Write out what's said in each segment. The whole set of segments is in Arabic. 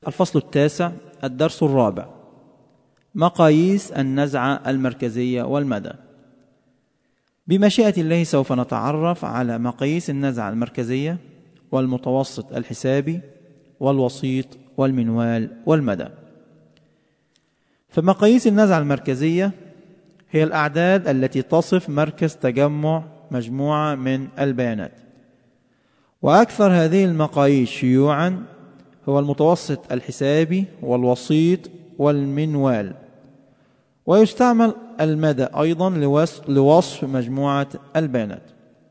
الفصل التاسع، الدرس الرابع، مقاييس النزعة المركزية والمدى. بمشيئة الله سوف نتعرف على مقاييس النزعة المركزية والمتوسط الحسابي والوسيط والمنوال والمدى. فمقاييس النزعة المركزية هي الأعداد التي تصف مركز تجمع مجموعة من البيانات، وأكثر هذه المقاييس شيوعاً هو المتوسط الحسابي والوسيط والمنوال، ويستعمل المدى أيضاً لوصف مجموعة البيانات.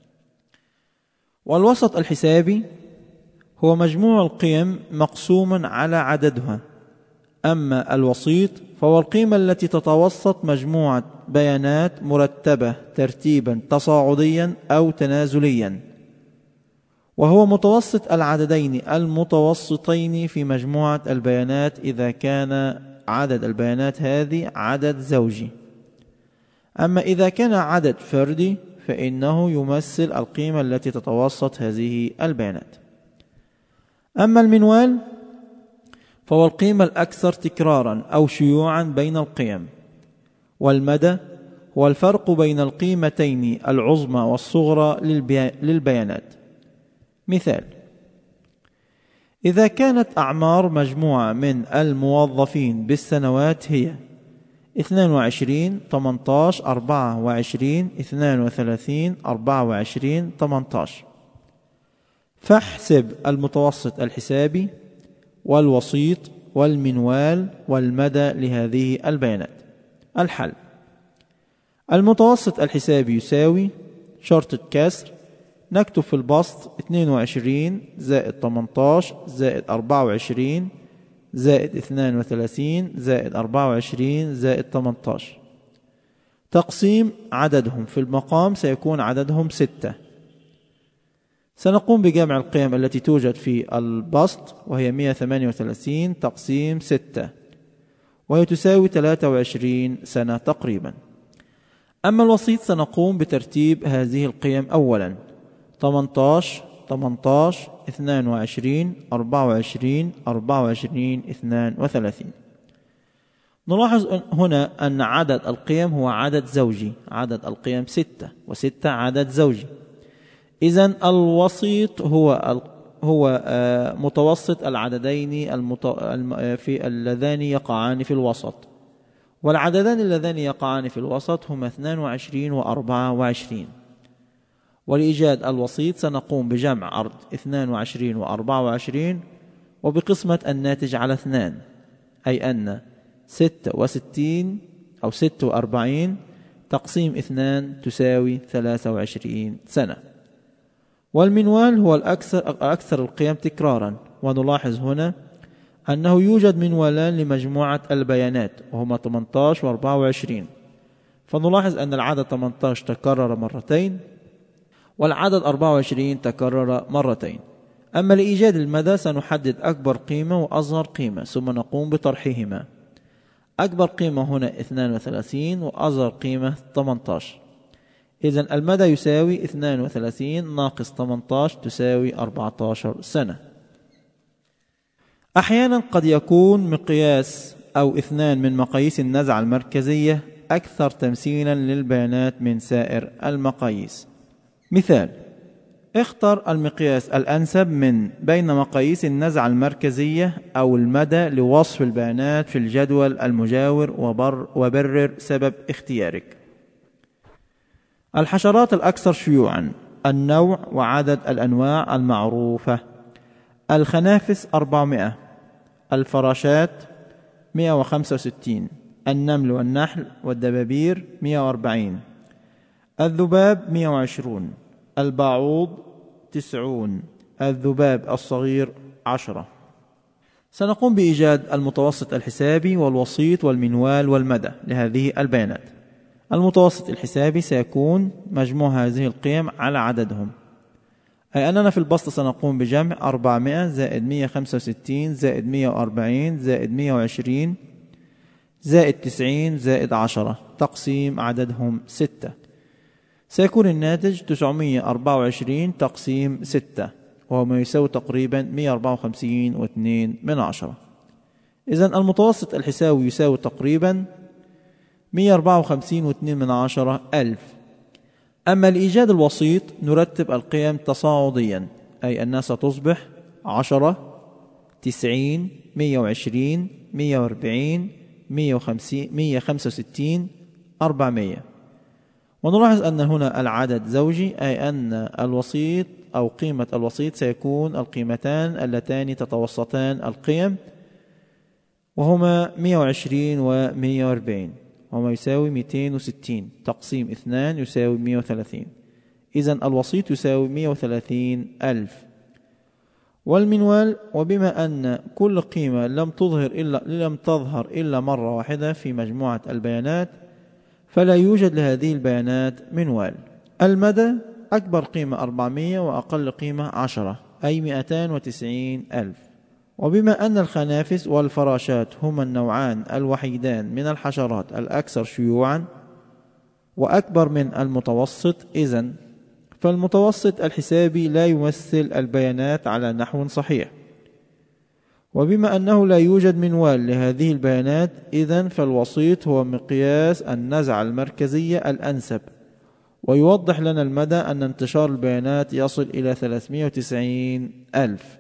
والوسط الحسابي هو مجموع القيم مقسوم على عددها، أما الوسيط فهو القيمة التي تتوسط مجموعة بيانات مرتبة ترتيبا تصاعديا أو تنازليا، وهو متوسط العددين المتوسطين في مجموعة البيانات إذا كان عدد البيانات هذه عدد زوجي. أما إذا كان عدد فردي فإنه يمثل القيمة التي تتوسط هذه البيانات. أما المنوال فهو القيمة الأكثر تكرارا أو شيوعا بين القيم. والمدى هو الفرق بين القيمتين العظمى والصغرى للبيانات. مثال: إذا كانت أعمار مجموعة من الموظفين بالسنوات هي 22 18 24 32 24 18، فاحسب المتوسط الحسابي والوسيط والمنوال والمدى لهذه البيانات. الحل: المتوسط الحسابي يساوي شرطة كسر، نكتب في البسط 22 زائد 18 زائد 24 زائد 32 زائد 24 زائد 18، تقسيم عددهم في المقام سيكون عددهم 6. سنقوم بجمع القيم التي توجد في البسط، وهي 138 تقسيم 6، وهي تساوي 23 سنة تقريبا. أما الوسيط سنقوم بترتيب هذه القيم أولا: 18 18 22 24 24 32. نلاحظ هنا أن عدد القيم هو عدد زوجي، عدد القيم 6، و6 عدد زوجي. إذن الوسيط هو متوسط العددين اللذان يقعان في الوسط، والعددان اللذان يقعان في الوسط هما 22 و 24. ولإيجاد الوسيط سنقوم بجمع عرض 22 و 24 وبقسمة الناتج على 2، أي أن 66 أو 46 تقسيم 2 تساوي 23 سنة. والمنوال هو الأكثر القيم تكرارا، ونلاحظ هنا أنه يوجد منوالان لمجموعة البيانات وهما 18 و 24، فنلاحظ أن العدد 18 تكرر مرتين والعدد 24 تكرر مرتين. أما لإيجاد المدى سنحدد أكبر قيمة وأصغر قيمة ثم نقوم بطرحهما. أكبر قيمة هنا 32 وأصغر قيمة 18. إذن المدى يساوي 32 ناقص 18 تساوي 14 سنة. أحيانا قد يكون مقياس أو 2 من مقاييس النزعة المركزية أكثر تمثيلا للبيانات من سائر المقاييس. مثال: اختر المقياس الأنسب من بين مقاييس النزعة المركزية أو المدى لوصف البيانات في الجدول المجاور وبرر سبب اختيارك. الحشرات الأكثر شيوعا: النوع وعدد الأنواع المعروفة. الخنافس 400، الفراشات 165، النمل والنحل والدبابير 140، الذباب 120، الباعوض 90، الذباب الصغير 10. سنقوم بإيجاد المتوسط الحسابي والوسيط والمنوال والمدى لهذه البيانات. المتوسط الحسابي سيكون مجموع هذه القيم على عددهم، أي أننا في البسط سنقوم بجمع 400 زائد 165 زائد 140 زائد 120 زائد 90 زائد 10 تقسيم عددهم 6. سيكون الناتج 924 تقسيم 6، وهو ما يساوي تقريبا 154.2. إذن المتوسط الحسابي يساوي تقريبا 154.2 ألف. أما لإيجاد الوسيط نرتب القيم تصاعديا، أي أنها ستصبح 10 90 120 140 150 165 400. ونلاحظ أن هنا العدد زوجي، أي أن الوسيط أو قيمة الوسيط سيكون القيمتان اللتان تتوسطان القيم، وهما 120 و 140، وما يساوي 260 تقسيم 2 يساوي 130. إذن الوسيط يساوي 130 ألف. والمنوال، وبما أن كل قيمة لم تظهر إلا مرة واحدة في مجموعة البيانات فلا يوجد لهذه البيانات منوال. المدى أكبر قيمة 400 وأقل قيمة 10، أي 290 ألف. وبما أن الخنافس والفراشات هما النوعان الوحيدان من الحشرات الأكثر شيوعا وأكبر من المتوسط، إذن فالمتوسط الحسابي لا يمثل البيانات على نحو صحيح. وبما أنه لا يوجد منوال لهذه البيانات، إذن فالوسيط هو مقياس النزعة المركزية الأنسب، ويوضح لنا المدى أن انتشار البيانات يصل إلى 390 ألف.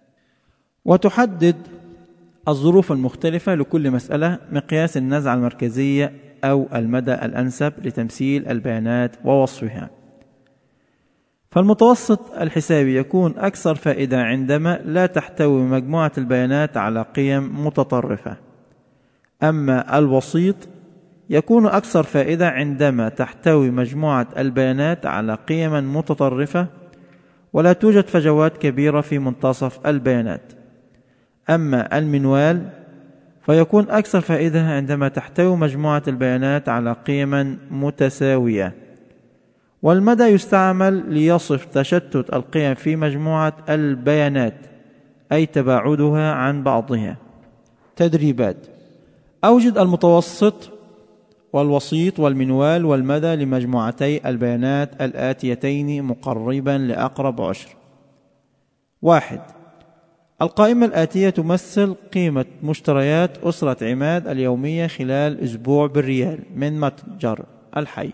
وتحدد الظروف المختلفة لكل مسألة مقياس النزعة المركزية أو المدى الأنسب لتمثيل البيانات ووصفها. فالمتوسط الحسابي يكون أكثر فائدة عندما لا تحتوي مجموعة البيانات على قيم متطرفة، أما الوسيط يكون أكثر فائدة عندما تحتوي مجموعة البيانات على قيم متطرفة ولا توجد فجوات كبيرة في منتصف البيانات. أما المنوال فيكون أكثر فائدة عندما تحتوي مجموعة البيانات على قيم متساوية. والمدى يستعمل ليصف تشتت القيم في مجموعة البيانات، أي تباعدها عن بعضها. تدريبات: أوجد المتوسط والوسيط والمنوال والمدى لمجموعتي البيانات الآتيتين مقربا لأقرب عشر. 1. القائمة الآتية تمثل قيمة مشتريات أسرة عماد اليومية خلال أسبوع بالريال من متجر الحي: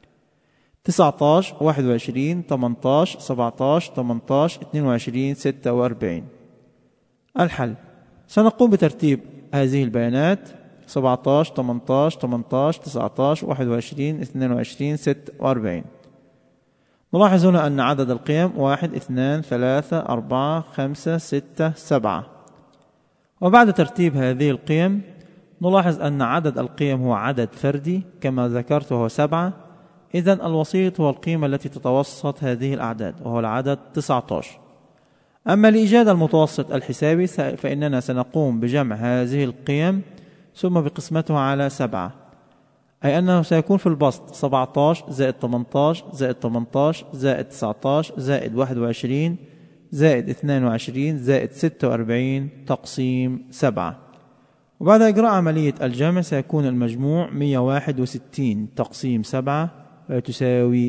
19 21 18 17 18 22 46. الحل: سنقوم بترتيب هذه البيانات 17 18 18 19 21 22 46. نلاحظ هنا أن عدد القيم 1 2 3 4 5 6 7. وبعد ترتيب هذه القيم نلاحظ أن عدد القيم هو عدد فردي كما ذكرت وهو 7. إذن الوسيط هو القيمة التي تتوسط هذه الأعداد وهو العدد 19. أما لإيجاد المتوسط الحسابي فإننا سنقوم بجمع هذه القيم ثم بقسمتها على 7، أي أنه سيكون في البسط 17 زائد 18 زائد 18 زائد 19 زائد 21 زائد 22 زائد 46 تقسيم 7. وبعد إجراء عملية الجمع سيكون المجموع 161 تقسيم 7 وتساوي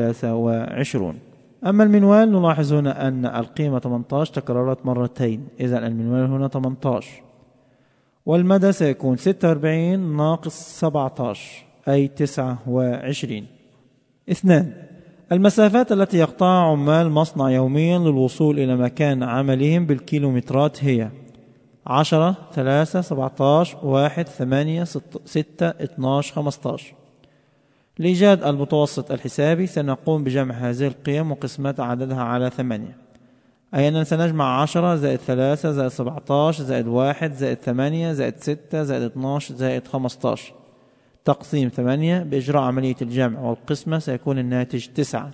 23. أما المنوال نلاحظ هنا أن القيمة 18 تكررت مرتين، إذن المنوال هنا 18. والمدى سيكون 46 ناقص 17 أي 29. 2. المسافات التي يقطعها عمال مصنع يوميا للوصول إلى مكان عملهم بالكيلومترات هي 10 3 17 1 8 6 12 15. لإيجاد المتوسط الحسابي سنقوم بجمع هذه القيم وقسمة عددها على 8، أي أننا سنجمع 10 زائد 3 زائد 17 زائد 1 زائد 8 زائد 6 زائد 12 زائد 15 تقسيم 8. بإجراء عملية الجمع والقسمة سيكون الناتج 9.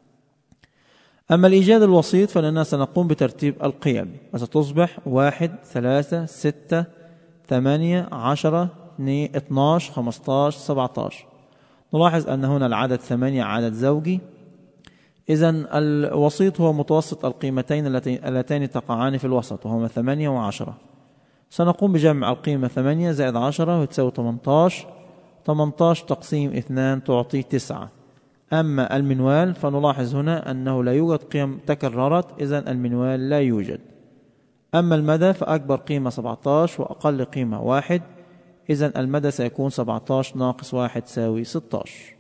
أما لإيجاد الوسيط فإننا سنقوم بترتيب القيم وستصبح 1 3 6 8 10 12 15 17. نلاحظ أن هنا العدد 8 عدد زوجي، إذن الوسيط هو متوسط القيمتين اللتان تقعان في الوسط وهما 8 و10. سنقوم بجمع القيمة 8 زائد 10 وتساوي 18. 18 تقسيم 2 تعطي 9. أما المنوال فنلاحظ هنا أنه لا يوجد قيم تكررت، إذن المنوال لا يوجد. أما المدى فأكبر قيمة 17 وأقل قيمة 1، إذن المدى سيكون 17 ناقص 1 تساوي 16.